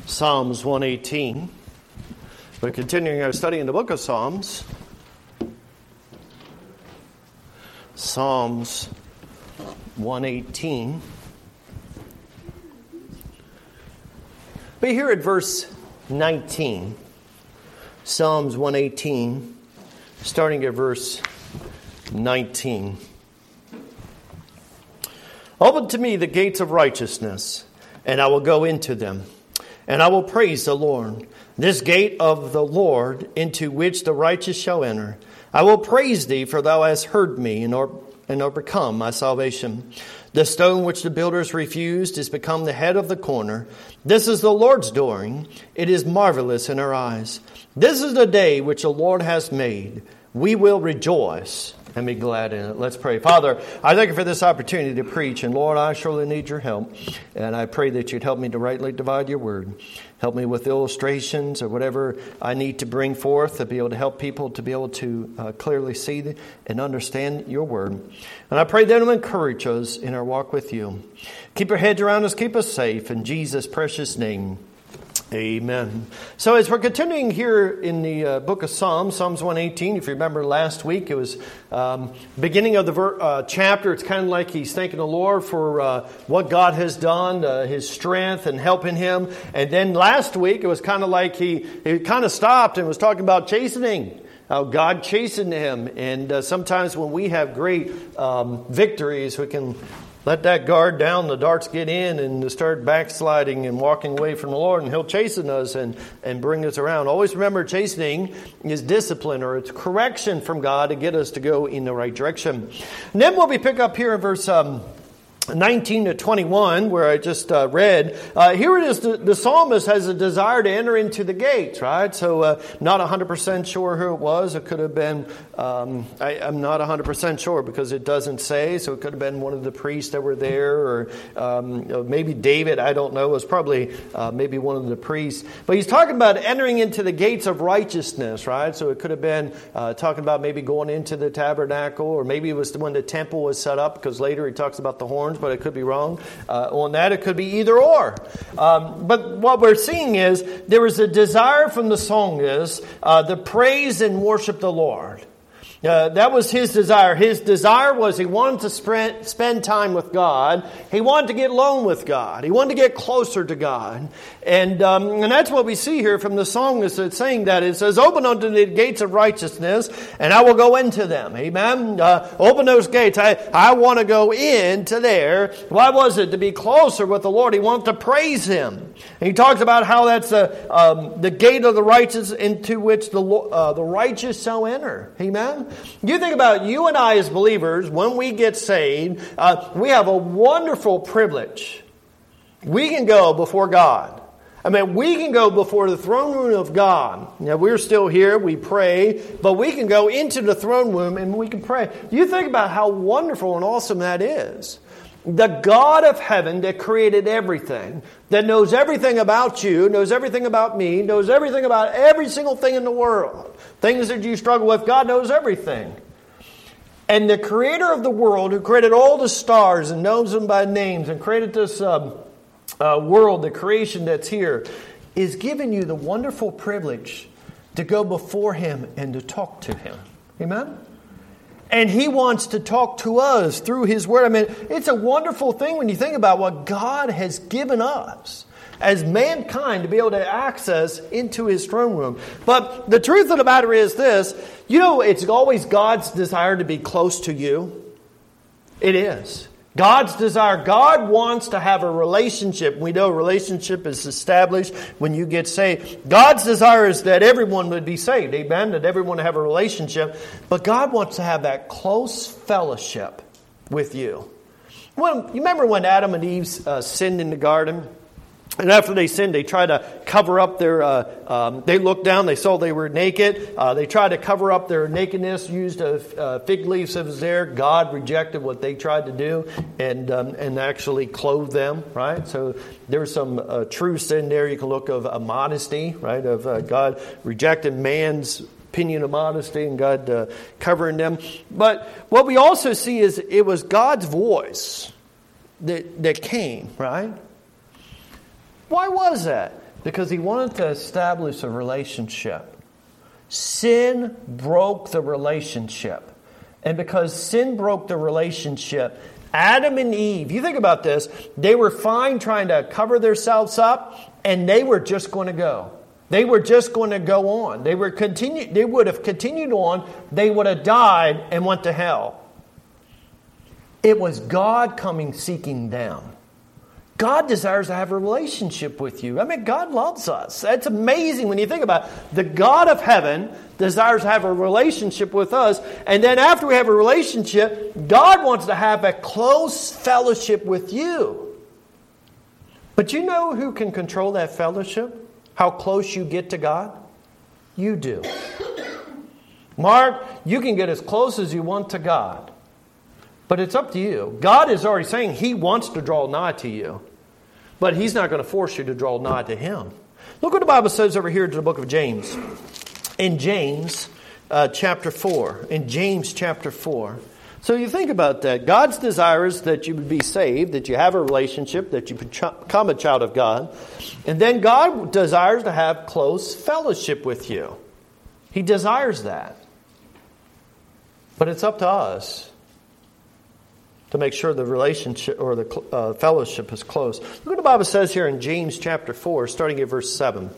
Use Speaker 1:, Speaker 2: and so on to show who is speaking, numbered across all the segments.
Speaker 1: Psalms 118. We're continuing our study in the book of Psalms. Psalms 118. But here at verse 19, Psalms 118, starting at verse 19. Open to me the gates of righteousness, and I will go into them, and I will praise the Lord. This gate of the Lord, into which the righteous shall enter. I will praise thee, for thou hast heard me, and overcome my salvation. The stone which the builders refused is become the head of the corner. This is the Lord's doing. It is marvelous in our eyes. This is the day which the Lord has made. We will rejoice and be glad in it. Let's pray. Father, I thank you for this opportunity to preach. And Lord, I surely need your help. And I pray that you'd help me to rightly divide your word. Help me with illustrations or whatever I need to bring forth to be able to help people to be able to clearly see and understand your word. And I pray that it'll encourage us in our walk with you. Keep your hedge around us. Keep us safe. In Jesus' precious name. Amen. So as we're continuing here in the book of Psalms, Psalms 118, if you remember last week, it was beginning of the chapter. It's kind of like he's thanking the Lord for what God has done, his strength and helping him. And then last week, it was kind of like he kind of stopped and was talking about chastening. How God chastened him. And sometimes when we have great victories, we can let that guard down, the darts get in, and start backsliding and walking away from the Lord, and he'll chasten us and bring us around. Always remember, chastening is discipline, or it's correction from God to get us to go in the right direction. And then we pick up here in verse 19 to 21, where I just read. Here it is, the psalmist has a desire to enter into the gates, right? So not 100% sure who it was. It could have been, I'm not 100% sure because it doesn't say. So it could have been one of the priests that were there, or maybe David, I don't know. It was probably maybe one of the priests. But he's talking about entering into the gates of righteousness, right? So it could have been talking about maybe going into the tabernacle, or maybe it was when the temple was set up, because later he talks about the horns, but it could be wrong on that. It could be either or. But what we're seeing is there is a desire from the psalmist to praise and worship the Lord. That was his desire. His desire was he wanted to spend time with God. He wanted to get alone with God. He wanted to get closer to God. And that's what we see here from the psalmist. It's saying that it says, open unto the gates of righteousness, and I will go into them. Amen. Open those gates. I want to go into there. Why was it? To be closer with the Lord. He wanted to praise him. And he talks about how that's the gate of the righteous, into which the righteous shall enter. Amen. You think about you and I as believers, when we get saved, we have a wonderful privilege. We can go before God. I mean, we can go before the throne room of God. Now, we're still here, we pray, but we can go into the throne room and we can pray. You think about how wonderful and awesome that is. The God of heaven that created everything, that knows everything about you, knows everything about me, knows everything about every single thing in the world. Things that you struggle with, God knows everything. And the creator of the world, who created all the stars and knows them by names and created this world, the creation that's here, is giving you the wonderful privilege to go before him and to talk to him. Amen? And he wants to talk to us through his word. I mean, it's a wonderful thing when you think about what God has given us as mankind to be able to access into his throne room. But the truth of the matter is this, it's always God's desire to be close to you. It is. God's desire. God wants to have a relationship. We know a relationship is established when you get saved. God's desire is that everyone would be saved. Amen? That everyone would have a relationship. But God wants to have that close fellowship with you. Well, you remember when Adam and Eve sinned in the garden? And after they sinned, they tried to cover up their, they looked down, they saw they were naked. They tried to cover up their nakedness, used fig leaves that was there. God rejected what they tried to do and actually clothed them, right? So there's some truths in there. You can look of modesty, right? Of God rejected man's opinion of modesty and God covering them. But what we also see is it was God's voice that came, right? Why was that? Because he wanted to establish a relationship. Sin broke the relationship. And because sin broke the relationship, Adam and Eve, you think about this, they were fine trying to cover themselves up, and they were just going to go. They were just going to go on. They would have continued on. They would have died and went to hell. It was God coming seeking them. God desires to have a relationship with you. I mean, God loves us. That's amazing when you think about it. The God of heaven desires to have a relationship with us. And then after we have a relationship, God wants to have a close fellowship with you. But you know who can control that fellowship? How close you get to God? You do. Mark, you can get as close as you want to God. But it's up to you. God is already saying He wants to draw nigh to you. But He's not going to force you to draw nigh to Him. Look what the Bible says over here to the book of James. In James chapter 4. In James chapter 4. So you think about that. God's desire is that you would be saved, that you have a relationship, that you become a child of God. And then God desires to have close fellowship with you. He desires that. But it's up to us to make sure the relationship or the fellowship is close. Look what the Bible says here in James chapter 4, starting at verse 7.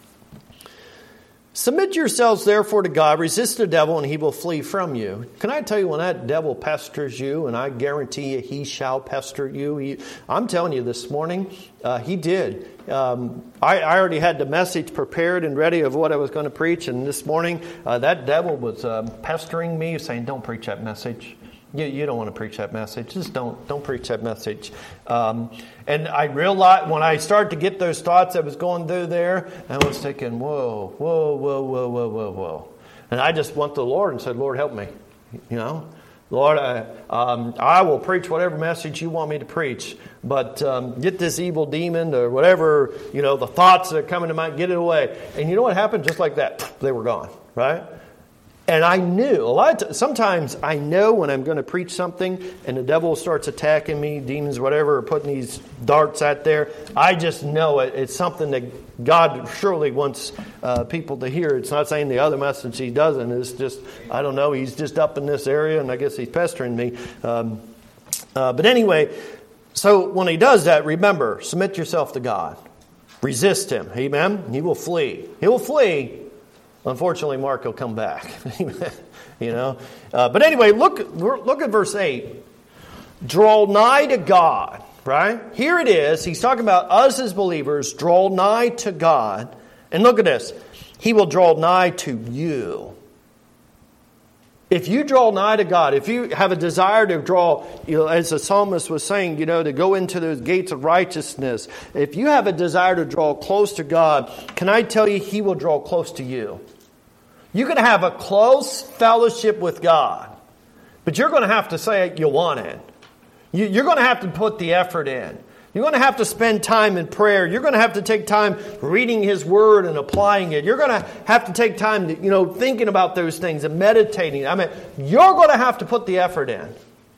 Speaker 1: Submit yourselves therefore to God, resist the devil, and he will flee from you. Can I tell you, when that devil pesters you, and I guarantee you he shall pester you. I'm telling you this morning, he did. I already had the message prepared and ready of what I was going to preach, and this morning that devil was pestering me, saying, don't preach that message. You don't want to preach that message. Just don't preach that message. And I realized when I started to get those thoughts that was going through there, I was thinking, whoa. And I just went to the Lord and said, Lord, help me. You know, Lord, I will preach whatever message you want me to preach. But get this evil demon or whatever, the thoughts that are coming to mind, get it away. And you know what happened? Just like that, they were gone, right? And I knew, sometimes I know when I'm going to preach something and the devil starts attacking me, demons, whatever, or putting these darts out there. I just know it. It's something that God surely wants people to hear. It's not saying the other message He doesn't. It's just, I don't know, He's just up in this area and I guess He's pestering me. But anyway, so when He does that, remember, submit yourself to God. Resist Him. Amen? He will flee. He will flee. Unfortunately, Mark will come back. But anyway, look at verse 8. Draw nigh to God, right? Here it is. He's talking about us as believers. Draw nigh to God. And look at this. He will draw nigh to you. If you draw nigh to God, if you have a desire to draw, as the psalmist was saying, to go into those gates of righteousness. If you have a desire to draw close to God, can I tell you, He will draw close to you. You can have a close fellowship with God, but you're going to have to say you want it. You're going to have to put the effort in. You're going to have to spend time in prayer. You're going to have to take time reading His Word and applying it. You're going to have to take time, thinking about those things and meditating. I mean, you're going to have to put the effort in.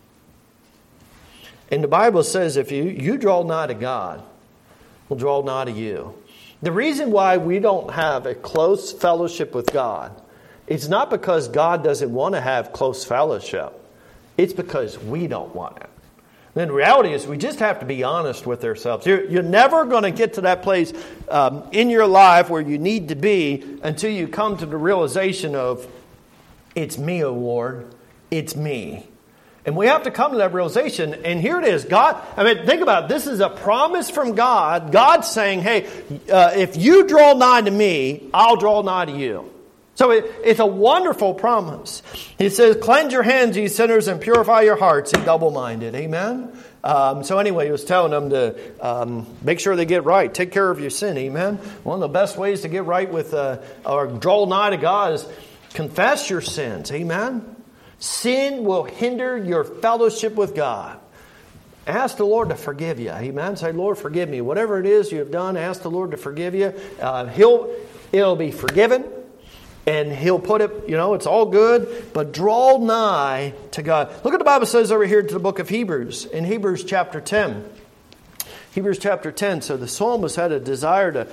Speaker 1: And the Bible says if you draw nigh to God, He'll draw nigh to you. The reason why we don't have a close fellowship with God, it's not because God doesn't want to have close fellowship. It's because we don't want it. And the reality is we just have to be honest with ourselves. You're never going to get to that place in your life where you need to be until you come to the realization of, it's me, O Lord, it's me. And we have to come to that realization. And here it is. God, think about it. This is a promise from God. God's saying, hey, if you draw nigh to me, I'll draw nigh to you. So it's a wonderful promise. He says, cleanse your hands, ye sinners, and purify your hearts, ye double-minded. Amen? So anyway, He was telling them to make sure they get right. Take care of your sin. Amen? One of the best ways to get right with or draw nigh to God is confess your sins. Amen? Sin will hinder your fellowship with God. Ask the Lord to forgive you. Amen? Say, Lord, forgive me. Whatever it is you have done, ask the Lord to forgive you. It'll be forgiven. And He'll put it, it's all good. But draw nigh to God. Look at the Bible says over here to the book of Hebrews. In Hebrews chapter 10. Hebrews chapter 10. So the psalmist had a desire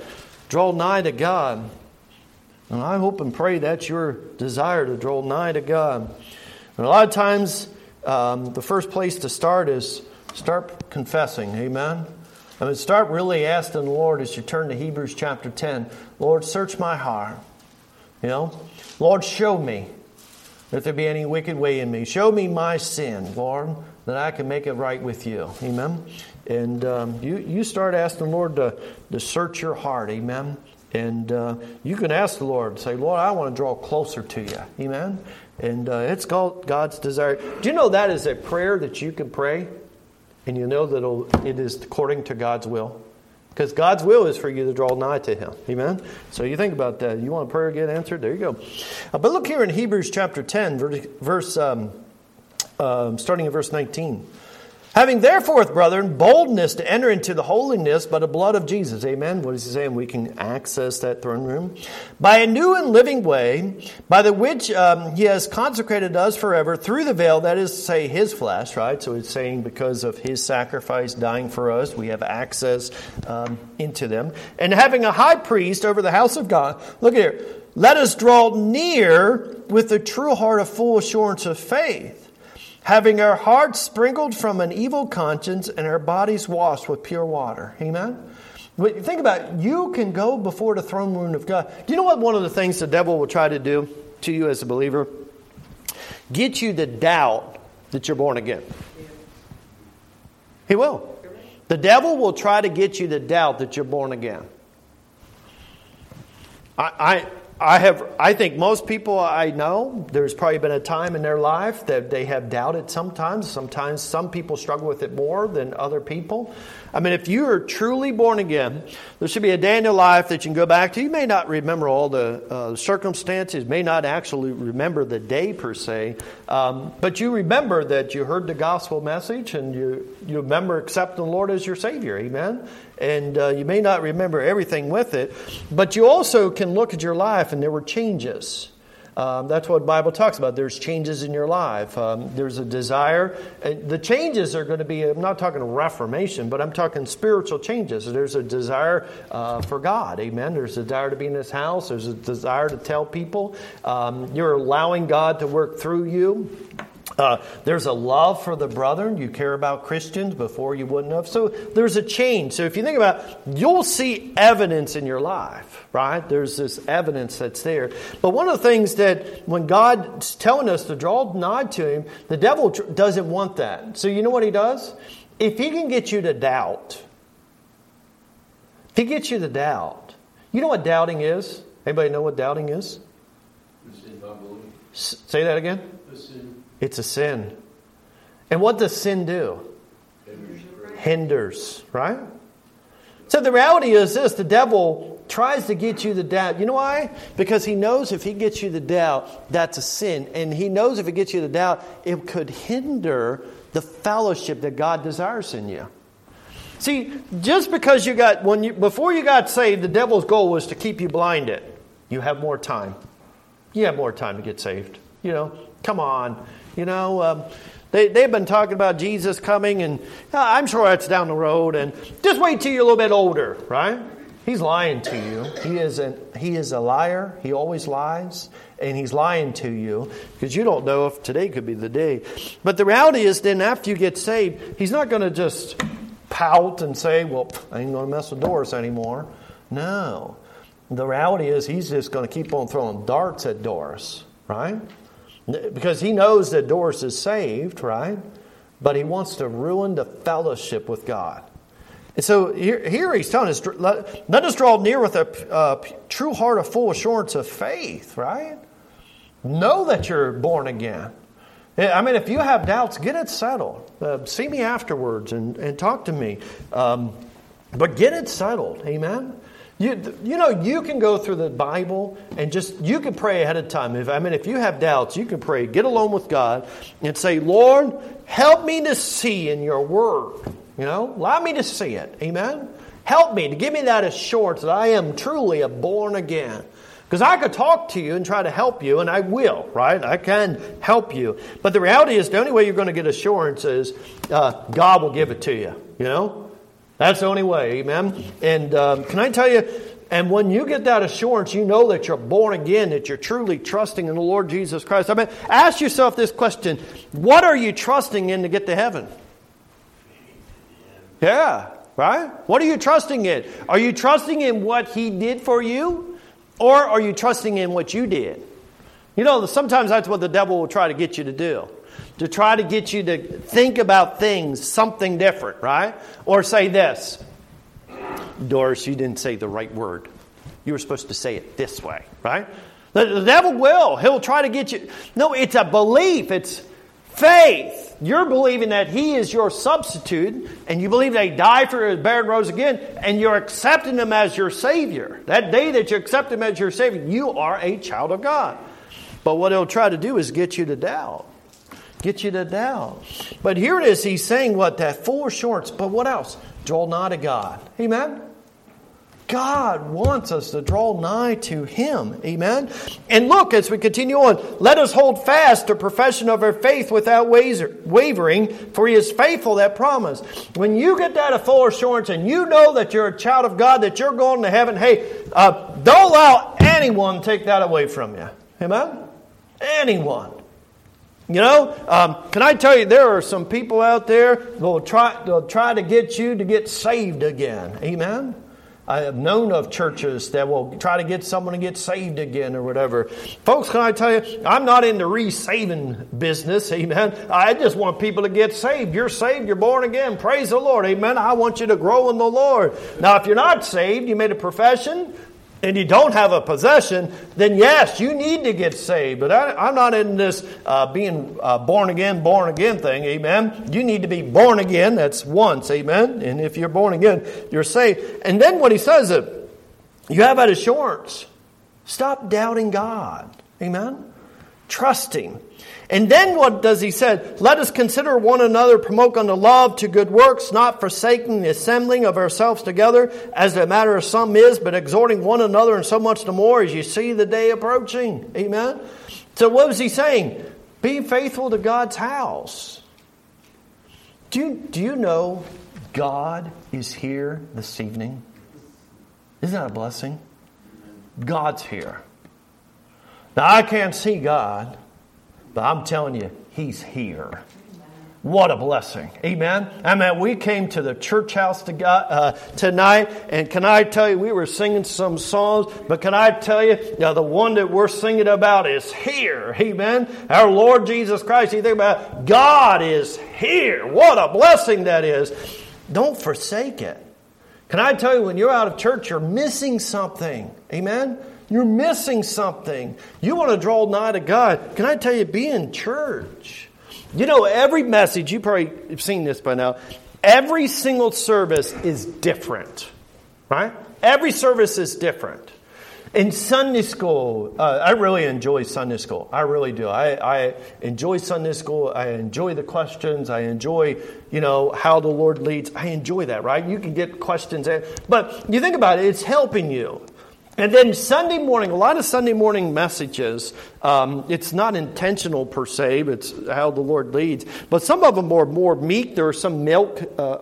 Speaker 1: Draw nigh to God. And I hope and pray that's your desire, to draw nigh to God. And a lot of times, the first place to start is start confessing. Amen? I mean, start really asking the Lord as you turn to Hebrews chapter 10. Lord, search my heart. You know? Lord, show me if there be any wicked way in me. Show me my sin, Lord, that I can make it right with you. Amen? And you start asking the Lord to search your heart. Amen? And you can ask the Lord, say, Lord, I want to draw closer to you. Amen? And it's God's desire. Do you know that is a prayer that you can pray? And you know that it is according to God's will. Because God's will is for you to draw nigh to Him. Amen? So you think about that. You want a prayer get answered? There you go. But look here in Hebrews chapter 10, starting in verse 19. Having therefore, brethren, boldness to enter into the holiness by the blood of Jesus. Amen. What is he saying? We can access that throne room. By a new and living way, by the which he has consecrated us forever through the veil, that is to say, his flesh, right? So it's saying because of his sacrifice dying for us, we have access into them. And having a high priest over the house of God. Look here. Let us draw near with a true heart of full assurance of faith, having our hearts sprinkled from an evil conscience and our bodies washed with pure water. Amen? But think about it. You can go before the throne room of God. Do you know what one of the things the devil will try to do to you as a believer? Get you to doubt that you're born again. He will. The devil try to get you to doubt that you're born again. I think most people I know, there's probably been a time in their life that they have doubted sometimes. Sometimes some people struggle with it more than other people. I mean, if you are truly born again, there should be a day in your life that you can go back to. You may not remember all the circumstances, may not actually remember the day per se, but you remember that you heard the gospel message and you remember accepting the Lord as your Savior. Amen? And you may not remember everything with it, but you also can look at your life and there were changes. That's what the Bible talks about. There's changes in your life. There's a desire. The changes are going to be, I'm not talking reformation, but I'm talking spiritual changes. There's a desire for God. Amen. There's a desire to be in His house. There's a desire to tell people. You're allowing God to work through you. There's a love for the brethren. You care about Christians before you wouldn't have. So there's a change. So if you think about it, you'll see evidence in your life, right? There's this evidence that's there. But one of the things that when God's telling us to draw nigh to Him, the devil doesn't want that. So you know what he does? If he can get you to doubt, you know what doubting is? Anybody know what doubting is? Say that again. It's a sin. And what does sin do? Hinders, right? So the reality is this, the devil tries to get you to doubt. You know why? Because he knows if he gets you to doubt, that's a sin. And he knows if he gets you to doubt, it could hinder the fellowship that God desires in you. See, just because before you got saved, the devil's goal was to keep you blinded. You have more time. You have more time to get saved. You know, come on. You know, they've been talking about Jesus coming, and I'm sure that's down the road. And just wait till you're a little bit older, right? He's lying to you. He is a liar. He always lies, and he's lying to you because you don't know if today could be the day. But the reality is, then after you get saved, he's not going to just pout and say, "Well, I ain't going to mess with Doris anymore." No, the reality is, he's just going to keep on throwing darts at Doris, right? Because he knows that Doris is saved, right? But he wants to ruin the fellowship with God. And so here he's telling us, let us draw near with a true heart of full assurance of faith, right? Know that you're born again. I mean, if you have doubts, get it settled. See me afterwards and talk to me. But get it settled, amen? You know, you can go through the Bible and you can pray ahead of time. If you have doubts, you can pray. Get alone with God and say, Lord, help me to see in your word. You know, allow me to see it. Amen? Help me to give me that assurance that I am truly a born again. Because I could talk to you and try to help you, and I will, right? I can help you. But the reality is the only way you're going to get assurance is God will give it to you, you know? That's the only way, amen? And can I tell you, And when you get that assurance, you know that you're born again, that you're truly trusting in the Lord Jesus Christ. I mean, ask yourself this question. What are you trusting in to get to heaven? Yeah, right? What are you trusting in? Are you trusting in what He did for you? Or are you trusting in what you did? You know, sometimes that's what the devil will try to get you to do. To try to get you to think about things, something different, right? Or say this. Doris, you didn't say the right word. You were supposed to say it this way, right? The devil will. He'll try to get you. No, it's a belief. It's faith. You're believing that He is your substitute, and you believe that He died for you, buried, and rose again, and you're accepting Him as your Savior. That day that you accept Him as your Savior, you are a child of God. But what He'll try to do is get you to doubt. Get you to doubt. But here it is. He's saying what? That full assurance. But what else? Draw nigh to God. Amen? God wants us to draw nigh to Him. Amen? And look, as we continue on, let us hold fast the profession of our faith without wavering, for He is faithful that promise. When you get that full assurance and you know that you're a child of God, that you're going to heaven, hey, don't allow anyone to take that away from you. Amen? Anyone. You know, can I tell you, there are some people out there that will try to get you to get saved again. Amen? I have known of churches that will try to get someone to get saved again or whatever. Folks, can I tell you, I'm not in the re-saving business. Amen? I just want people to get saved. You're saved. You're born again. Praise the Lord. Amen? I want you to grow in the Lord. Now, if you're not saved, you made a profession, and you don't have a possession, then yes, you need to get saved. But I'm not in this being born again thing, amen. You need to be born again, that's once, amen. And if you're born again, you're saved. And then what he says is, you have that assurance. Stop doubting God, amen. Trusting. And then what does he say? Let us consider one another, provoke unto love to good works, not forsaking the assembling of ourselves together, as the matter of some is, but exhorting one another, and so much the more as you see the day approaching. Amen? So what was he saying? Be faithful to God's house. Do you know God is here this evening? Isn't that a blessing? God's here. Now I can't see God, but I'm telling you, He's here. What a blessing. Amen. I mean, we came to the church house tonight, and can I tell you, we were singing some songs, but can I tell you, the one that we're singing about is here. Amen. Our Lord Jesus Christ, you think about it, God is here. What a blessing that is. Don't forsake it. Can I tell you, when you're out of church, you're missing something. Amen. You're missing something. You want to draw nigh to God. Can I tell you, be in church. You know, every message, you probably have seen this by now, every single service is different. Right? Every service is different. In Sunday school, I really enjoy Sunday school. I really do. I enjoy Sunday school. I enjoy the questions. I enjoy, how the Lord leads. I enjoy that, right? You can get questions. But you think about it, it's helping you. And then Sunday morning, a lot of Sunday morning messages, it's not intentional per se, but it's how the Lord leads. But some of them are more meat. There are some milk,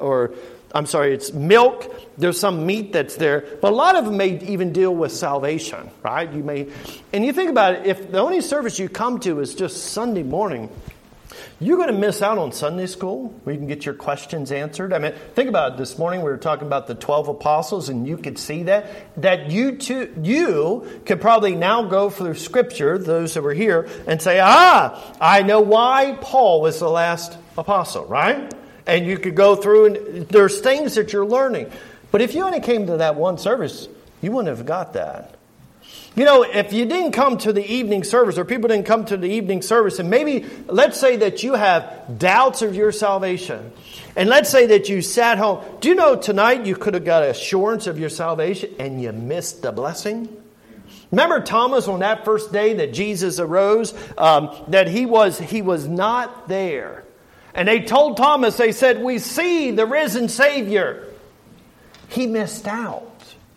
Speaker 1: it's milk. There's some meat that's there. But a lot of them may even deal with salvation, right? And you think about it, if the only service you come to is just Sunday morning, you're going to miss out on Sunday school where you can get your questions answered. I mean, think about it. This morning we were talking about the 12 apostles, and you could see that you could probably now go through Scripture, those that were here, and say, I know why Paul was the last apostle, right? And you could go through, and there's things that you're learning. But if you only came to that one service, you wouldn't have got that. If you didn't come to the evening service, or people didn't come to the evening service, and maybe, let's say that you have doubts of your salvation, and let's say that you sat home. Do you know tonight you could have got assurance of your salvation, and you missed the blessing? Remember Thomas on that first day that Jesus arose, that he was not there. And they told Thomas, they said, we see the risen Savior. He missed out.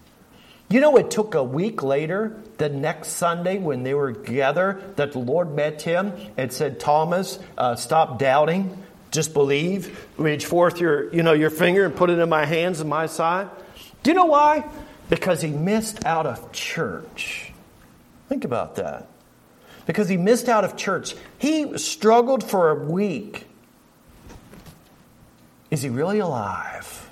Speaker 1: It took a week later, the next Sunday when they were together, that the Lord met him and said, Thomas, stop doubting, just believe. Reach forth your finger and put it in my hands and my side. Do you know why? because he missed out of church. Think about that. Because he missed out of church. He struggled for a week. Is he really alive?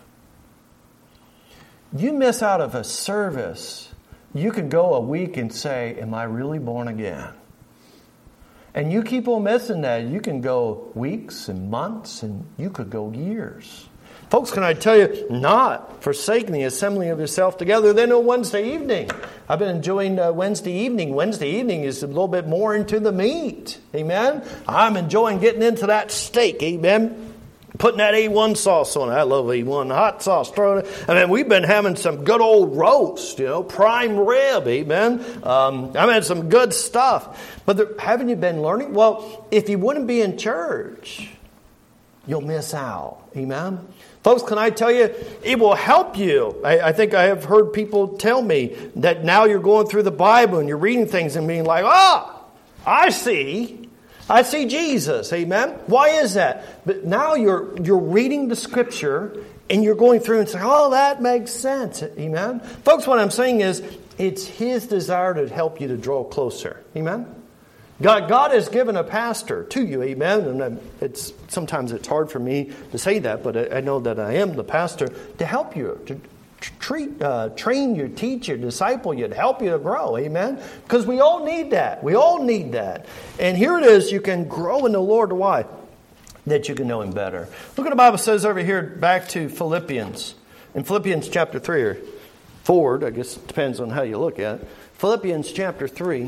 Speaker 1: You miss out of a service, you can go a week and say, am I really born again? And you keep on missing that. You can go weeks and months, and you could go years. Folks, can I tell you, not forsaking the assembling of yourself together, then on Wednesday evening. I've been enjoying Wednesday evening. Wednesday evening is a little bit more into the meat. Amen? I'm enjoying getting into that steak. Amen? Putting that A1 sauce on it. I love A1 hot sauce. Throwing it. I mean, we've been having some good old roast, prime rib. Amen? I've had some good stuff. But haven't you been learning? Well, if you wouldn't be in church, you'll miss out. Amen? Folks, can I tell you, it will help you. I think I have heard people tell me that now you're going through the Bible and you're reading things and being like, I see Jesus. Amen? Why is that? But now you're reading the Scripture and you're going through and saying, that makes sense. Amen? Folks, what I'm saying is, it's His desire to help you to draw closer. Amen? God has given a pastor to you, amen. And sometimes it's hard for me to say that, but I know that I am the pastor to help you, to train you, teach you, disciple you, to help you to grow, amen. Because we all need that. We all need that. And here it is, you can grow in the Lord. Why? That you can know Him better. Look what the Bible says over here, back to Philippians. In Philippians chapter 3, or forward, I guess it depends on how you look at it. Philippians chapter 3.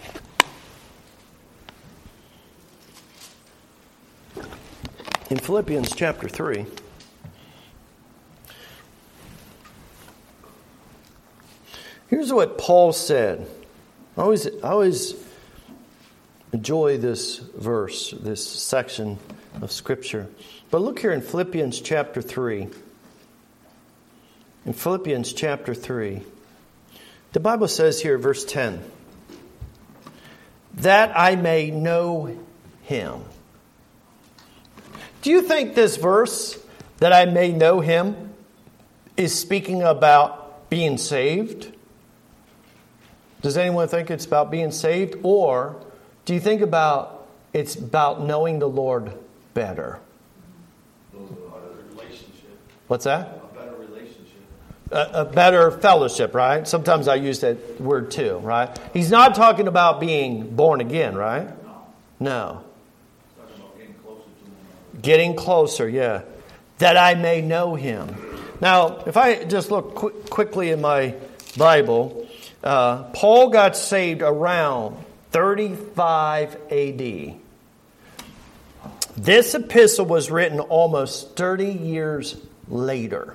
Speaker 1: In Philippians chapter 3, here's what Paul said. I always enjoy this verse, this section of Scripture. But look here in Philippians chapter 3. In Philippians chapter 3, the Bible says here, verse 10, that I may know Him. Do you think this verse, that I may know Him, is speaking about being saved? Does anyone think it's about being saved? Or do you think it's about knowing the Lord better?
Speaker 2: Relationship.
Speaker 1: What's that?
Speaker 2: A better relationship.
Speaker 1: A better fellowship, right? Sometimes I use that word too, right? He's not talking about being born again, right? No. Getting closer, yeah. That I may know Him. Now, if I just look quickly in my Bible, Paul got saved around 35 AD. This epistle was written almost 30 years later.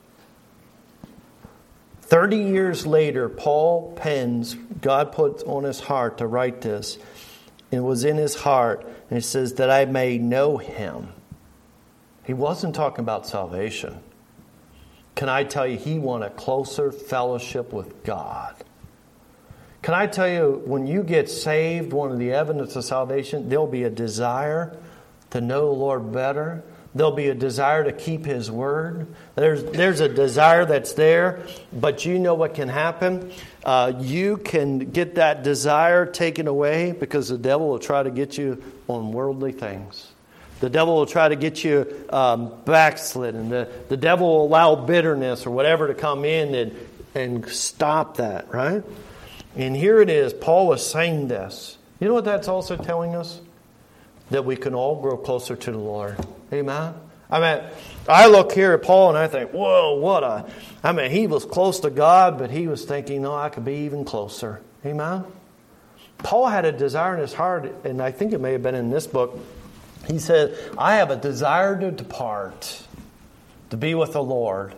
Speaker 1: 30 years later, Paul pens, God put on his heart to write this. It was in his heart. And it says that I may know Him. He wasn't talking about salvation. Can I tell you, he wanted closer fellowship with God. Can I tell you, when you get saved, one of the evidence of salvation, there'll be a desire to know the Lord better. There'll be a desire to keep His word. There's a desire that's there, but you know what can happen? You can get that desire taken away because the devil will try to get you on worldly things. The devil will try to get you backslidden. The devil will allow bitterness or whatever to come in and stop that, right? And here it is. Paul was saying this. You know what that's also telling us? That we can all grow closer to the Lord. Amen? I look here at Paul and I think, whoa, he was close to God, but he was thinking, no, I could be even closer. Amen? Paul had a desire in his heart, and I think it may have been in this book. He said, I have a desire to depart, to be with the Lord.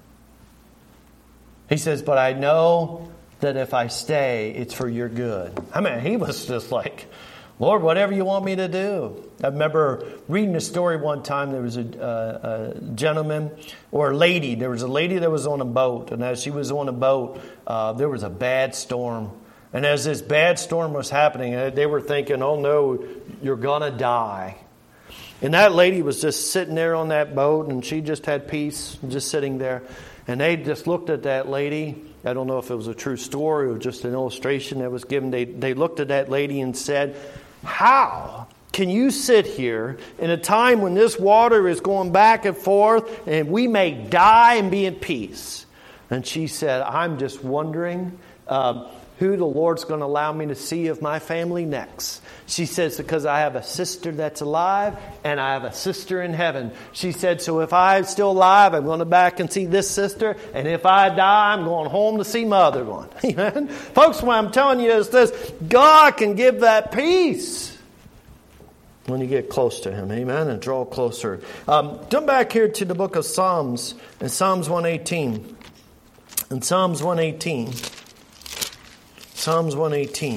Speaker 1: He says, but I know that if I stay, it's for your good. He was just like, Lord, whatever you want me to do. I remember reading a story one time. There was a gentleman or a lady. There was a lady that was on a boat. And as she was on a boat, there was a bad storm. And as this bad storm was happening, they were thinking, oh no, you're going to die. And that lady was just sitting there on that boat, and she just had peace, just sitting there. And they just looked at that lady. I don't know if it was a true story or just an illustration that was given. They looked at that lady and said, how can you sit here in a time when this water is going back and forth and we may die and be in peace? And she said, I'm just wondering who the Lord's going to allow me to see of my family next. She says, because I have a sister that's alive and I have a sister in heaven. She said, so if I'm still alive, I'm going to back and see this sister. And if I die, I'm going home to see my other one. Amen. Folks, what I'm telling you is this: God can give that peace when you get close to Him. Amen. And draw closer. Jump back here to the book of Psalms, in Psalms 118. In Psalms 118. Psalms 118.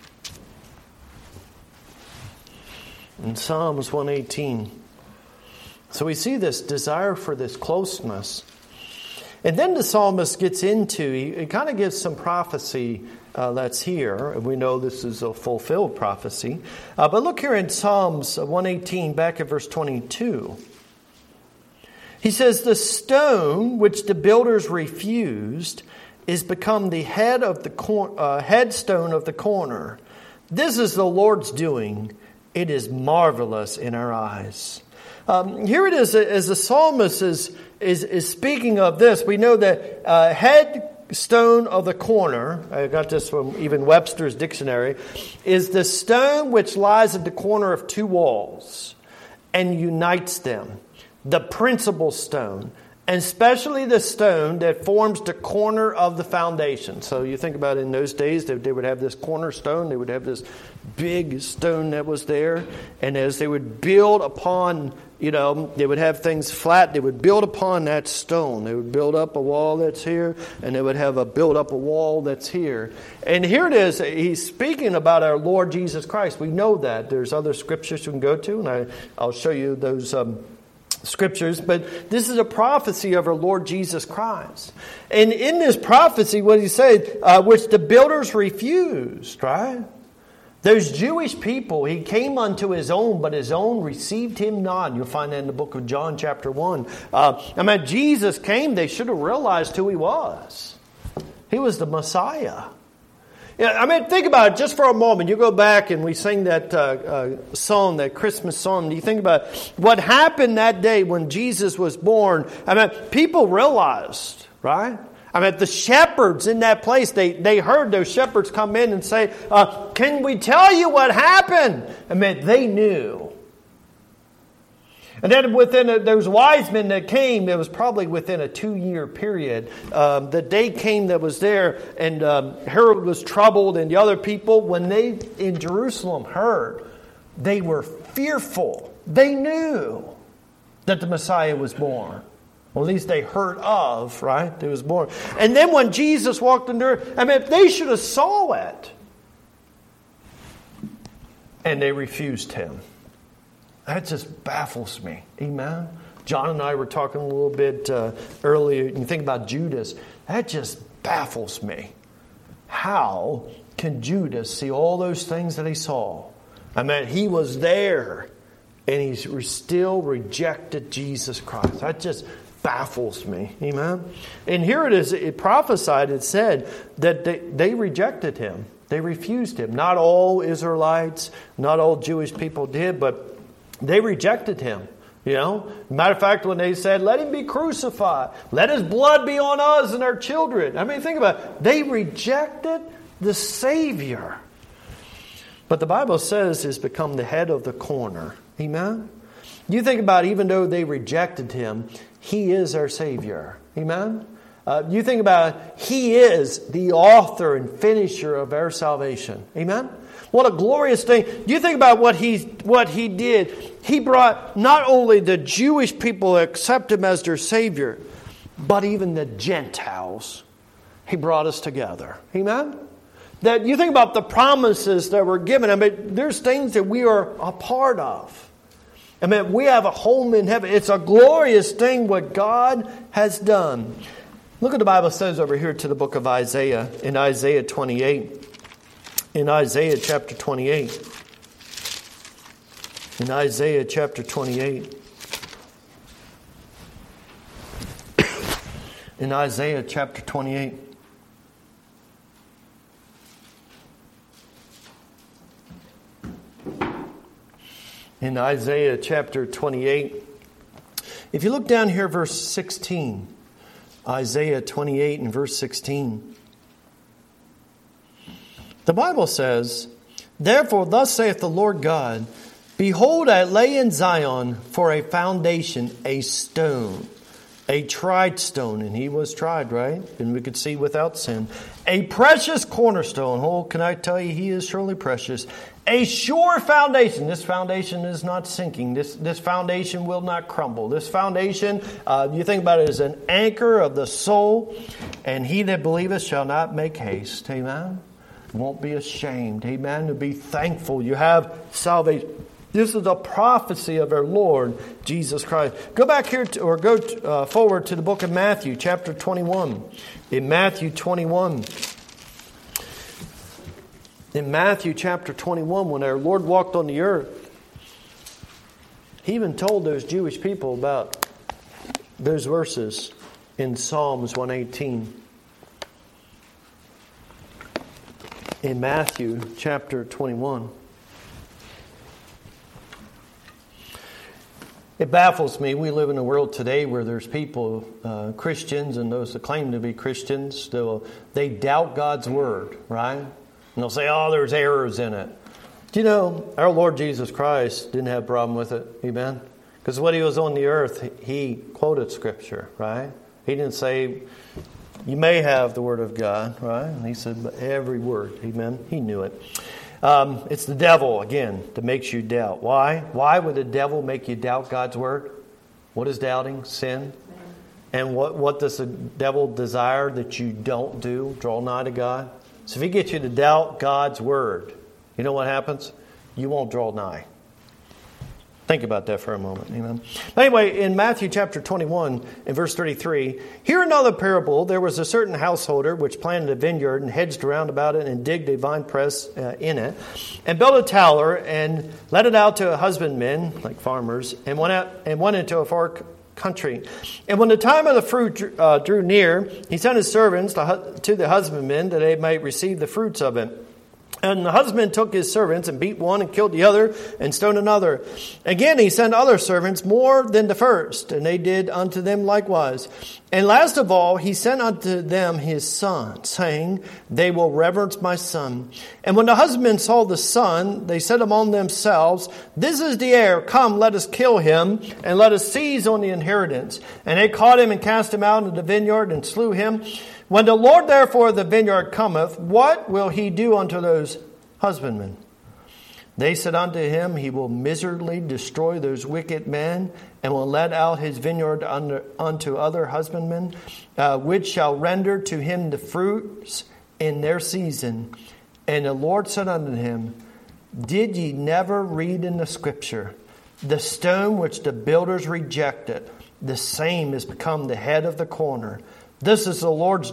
Speaker 1: In Psalms 118. So we see this desire for this closeness. And then the psalmist gets into, he kind of gives some prophecy that's here. And we know this is a fulfilled prophecy. But look here in Psalms 118, back at verse 22. He says, the stone which the builders refused is become the headstone of the corner. This is the Lord's doing. It is marvelous in our eyes. Here it is, as the psalmist is speaking of this. We know that headstone of the corner, I got this from even Webster's dictionary, is the stone which lies at the corner of two walls and unites them. The principal stone. And especially the stone that forms the corner of the foundation. So you think about it, in those days, they would have this cornerstone. They would have this big stone that was there. And as they would build upon, they would have things flat. They would build upon that stone. They would build up a wall that's here. And they would have build up a wall that's here. And here it is. He's speaking about our Lord Jesus Christ. We know that. There's other scriptures you can go to. And I'll show you those scriptures, but this is a prophecy of our Lord Jesus Christ. And in this prophecy, what he said, which the builders refused, right? Those Jewish people, he came unto his own, but his own received him not. You'll find that in the book of John chapter 1. Jesus came, they should have realized who he was. He was the Messiah. Yeah, think about it just for a moment. You go back and we sing that song, that Christmas song. You think about what happened that day when Jesus was born. People realized, right? The shepherds in that place, they heard those shepherds come in and say, can we tell you what happened? They knew. And then within those wise men that came, it was probably within a 2-year period that they came that was there. And Herod was troubled and the other people, when they in Jerusalem heard, they were fearful. They knew that the Messiah was born. Well, at least they heard of, right? He was born. And then when Jesus walked in there, they should have saw it. And they refused him. That just baffles me. Amen? John and I were talking a little bit earlier. You think about Judas. That just baffles me. How can Judas see all those things that he saw? He was there. And he still rejected Jesus Christ. That just baffles me. Amen? And here it is. It prophesied. It said that they rejected him. They refused him. Not all Israelites, not all Jewish people did, but they rejected him. Matter of fact, when they said, let him be crucified, let his blood be on us and our children. Think about it. They rejected the Savior. But the Bible says he's become the head of the corner. Amen? You think about it, even though they rejected him, he is our Savior. Amen? You think about it, he is the author and finisher of our salvation. Amen? What a glorious thing. You think about what he did. He brought not only the Jewish people to accept him as their Savior, but even the Gentiles. He brought us together. Amen? That you think about the promises that were given. There's things that we are a part of. We have a home in heaven. It's a glorious thing what God has done. Look what the Bible says over here to the book of Isaiah, in Isaiah 28. In Isaiah chapter 28. In Isaiah chapter 28. In Isaiah chapter 28. In Isaiah chapter 28. If you look down here, verse 16. Isaiah 28 and verse 16. The Bible says, "Therefore thus saith the Lord God, Behold, I lay in Zion for a foundation, a stone, a tried stone." And he was tried, right? And we could see without sin. "A precious cornerstone." Oh, can I tell you, he is surely precious. "A sure foundation." This foundation is not sinking. This foundation will not crumble. This foundation, you think about it, as an anchor of the soul. "And he that believeth shall not make haste." Amen. Won't be ashamed. Amen. To be thankful. You have salvation. This is a prophecy of our Lord Jesus Christ. Go back here forward to the book of Matthew, chapter 21. In Matthew 21. In Matthew chapter 21, when our Lord walked on the earth, He even told those Jewish people about those verses in Psalms 118. In Matthew chapter 21. It baffles me. We live in a world today where there's people, Christians and those that claim to be Christians, they doubt God's Word, right? And they'll say, oh, there's errors in it. Do you know, our Lord Jesus Christ didn't have a problem with it, amen? Because when He was on the earth, He quoted Scripture, right? He didn't say, you may have the Word of God, right? And He said, but every word, amen? He knew it. It's the devil, again, that makes you doubt. Why? Why would the devil make you doubt God's Word? What is doubting? Sin. And what does the devil desire that you don't do? Draw nigh to God. So if he gets you to doubt God's Word, you know what happens? You won't draw nigh. Think about that for a moment. Amen. Anyway, in Matthew chapter 21, in verse 33, "Hear another parable. There was a certain householder which planted a vineyard and hedged around about it and digged a vine press in it, and built a tower and let it out to husbandmen, like farmers, and went into a far country. And when the time of the fruit drew near, he sent his servants to the husbandmen that they might receive the fruits of it. And the husband took his servants and beat one and killed the other and stoned another. Again he sent other servants more than the first, and they did unto them likewise. And last of all he sent unto them his son, saying, They will reverence my son. And when the husbandmen saw the son, they said among themselves, This is the heir, come, let us kill him, and let us seize on the inheritance. And they caught him and cast him out into the vineyard and slew him. When the Lord therefore of the vineyard cometh, what will he do unto those husbandmen? They said unto him, He will miserably destroy those wicked men, and will let out his vineyard unto other husbandmen, which shall render to him the fruits in their season. And the Lord said unto him, Did ye never read in the Scripture, the stone which the builders rejected, the same is become the head of the corner. This is the Lord's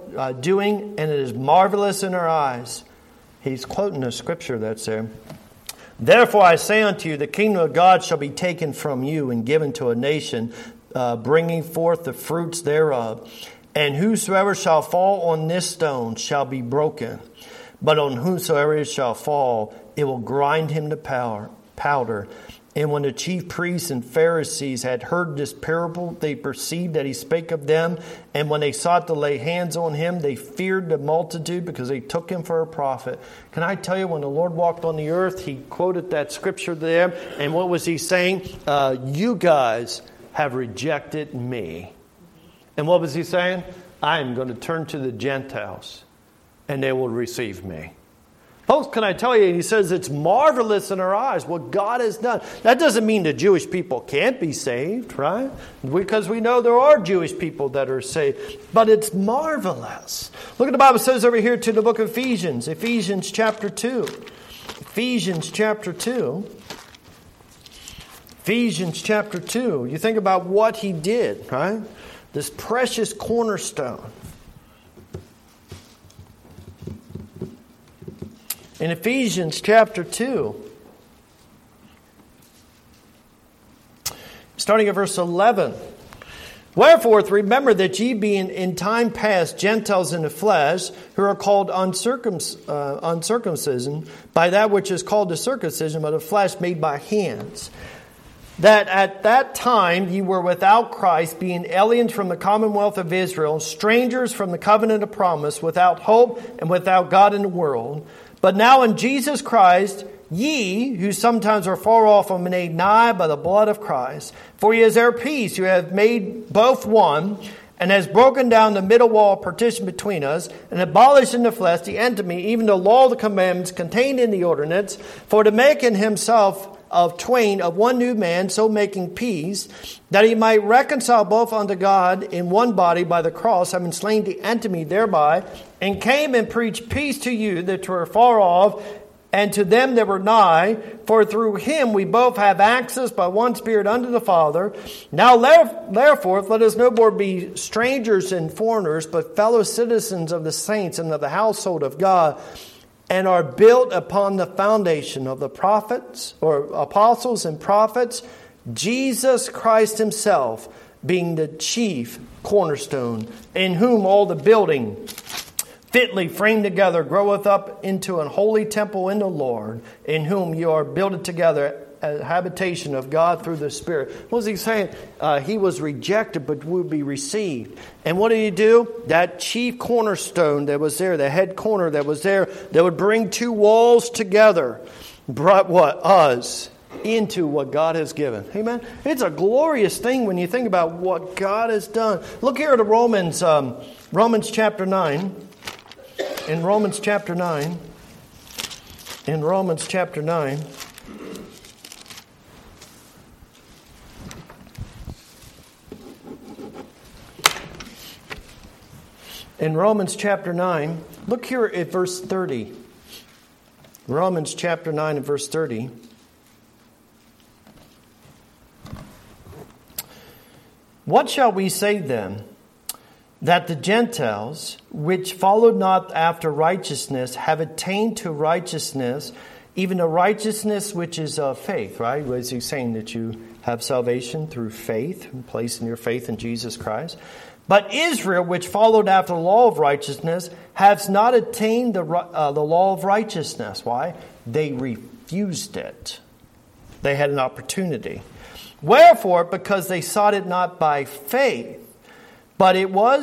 Speaker 1: doing, and it is marvelous in our eyes. He's quoting a scripture that's there. Therefore I say unto you, the kingdom of God shall be taken from you and given to a nation, bringing forth the fruits thereof. And whosoever shall fall on this stone shall be broken. But on whomsoever it shall fall, it will grind him to powder. And when the chief priests and Pharisees had heard this parable, they perceived that he spake of them. And when they sought to lay hands on him, they feared the multitude because they took him for a prophet. Can I tell you, when the Lord walked on the earth, he quoted that scripture there. And what was he saying? You guys have rejected me. And what was he saying? I am going to turn to the Gentiles, and they will receive me. Folks, can I tell you, he says it's marvelous in our eyes what God has done. That doesn't mean the Jewish people can't be saved, right? Because we know there are Jewish people that are saved. But it's marvelous. Look at the Bible says over here to the book of Ephesians. Ephesians chapter 2. Ephesians chapter 2. Ephesians chapter 2. You think about what he did, right? This precious cornerstone. In Ephesians chapter 2, starting at verse 11, Wherefore, remember that ye being in time past Gentiles in the flesh, who are called uncircumcision, by that which is called the circumcision, but of flesh made by hands. That at that time ye were without Christ, being aliens from the commonwealth of Israel, strangers from the covenant of promise, without hope and without God in the world. But now in Jesus Christ, ye, who sometimes are far off, are made nigh by the blood of Christ. For he is our peace, who hath made both one, and has broken down the middle wall of partition between us, and abolished in the flesh the enmity, even the law of the commandments contained in the ordinance, for to make in himself of twain of one new man, so making peace, that he might reconcile both unto God in one body by the cross, having slain the enemy thereby, and came and preached peace to you that were far off, and to them that were nigh, for through him we both have access by one Spirit unto the Father. Now therefore let us no more be strangers and foreigners, but fellow citizens of the saints and of the household of God, and are built upon the foundation of the prophets, or apostles and prophets, Jesus Christ himself being the chief cornerstone, in whom all the building fitly framed together groweth up into an holy temple in the Lord, in whom you are builded together a habitation of God through the Spirit. What was he saying? He was rejected but would be received. And what did he do? That chief cornerstone that was there, the head corner that was there, that would bring two walls together, brought what? Us into what God has given. Amen? It's a glorious thing when you think about what God has done. Look here at Romans chapter 9. In Romans chapter 9. In Romans chapter 9. In Romans chapter 9, look here at verse 30. Romans chapter 9 and verse 30. What shall we say then? That the Gentiles, which followed not after righteousness, have attained to righteousness, even the righteousness which is of faith, right? Was he saying that you have salvation through faith, placing your faith in Jesus Christ? But Israel, which followed after the law of righteousness, has not attained the law of righteousness. Why? They refused it. They had an opportunity. Wherefore, because they sought it not by faith, but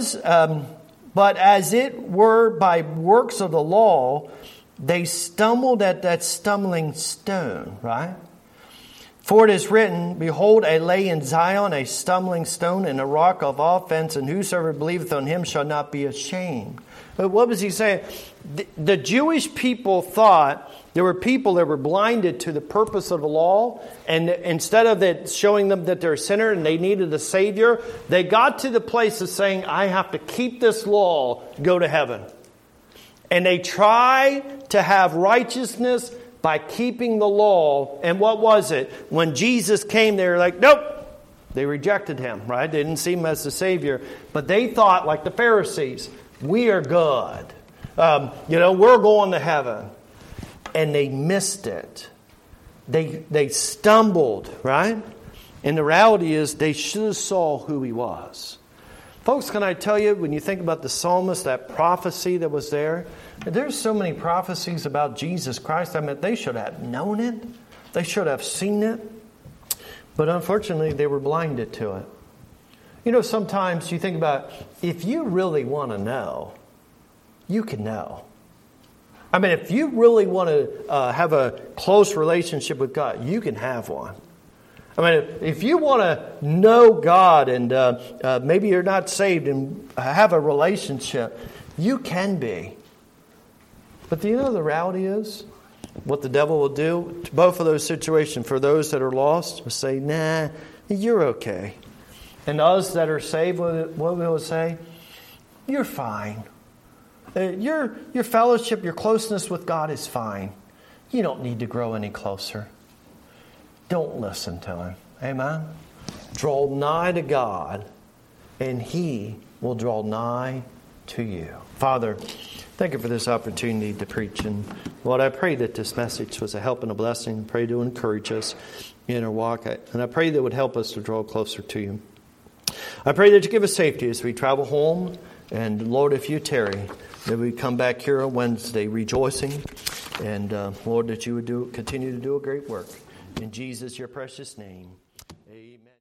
Speaker 1: as it were by works of the law, they stumbled at that stumbling stone, right? For it is written, Behold, I lay in Zion a stumbling stone and a rock of offense, and whosoever believeth on him shall not be ashamed. But what was he saying? The Jewish people thought there were people that were blinded to the purpose of the law, and instead of it showing them that they're a sinner and they needed a Savior, they got to the place of saying, I have to keep this law to go to heaven. And they try to have righteousness by keeping the law. And what was it? When Jesus came, they were like, nope. They rejected him, right? They didn't see him as the Savior. But they thought, like the Pharisees, we are good. We're going to heaven. And they missed it. They stumbled, right? And the reality is they should have saw who he was. Folks, can I tell you, when you think about the psalmist, that prophecy that was there, there's so many prophecies about Jesus Christ. I mean, they should have known it. They should have seen it. But unfortunately, they were blinded to it. You know, sometimes you think about, if you really want to know, you can know. I mean, if you really want to have a close relationship with God, you can have one. I mean, if you want to know God and maybe you're not saved and have a relationship, you can be. But do you know the reality is? What the devil will do to both of those situations, for those that are lost, will say, nah, you're okay. And us that are saved, what will it say? You're fine. Your fellowship, your closeness with God is fine. You don't need to grow any closer. Don't listen to him. Amen? Draw nigh to God, and he will draw nigh to you. Father, thank you for this opportunity to preach. And Lord, I pray that this message was a help and a blessing. I pray to encourage us in our walk. And I pray that it would help us to draw closer to you. I pray that you give us safety as we travel home. And Lord, if you tarry, that we come back here on Wednesday rejoicing. And Lord, that you would continue to do a great work. In Jesus, your precious name, amen.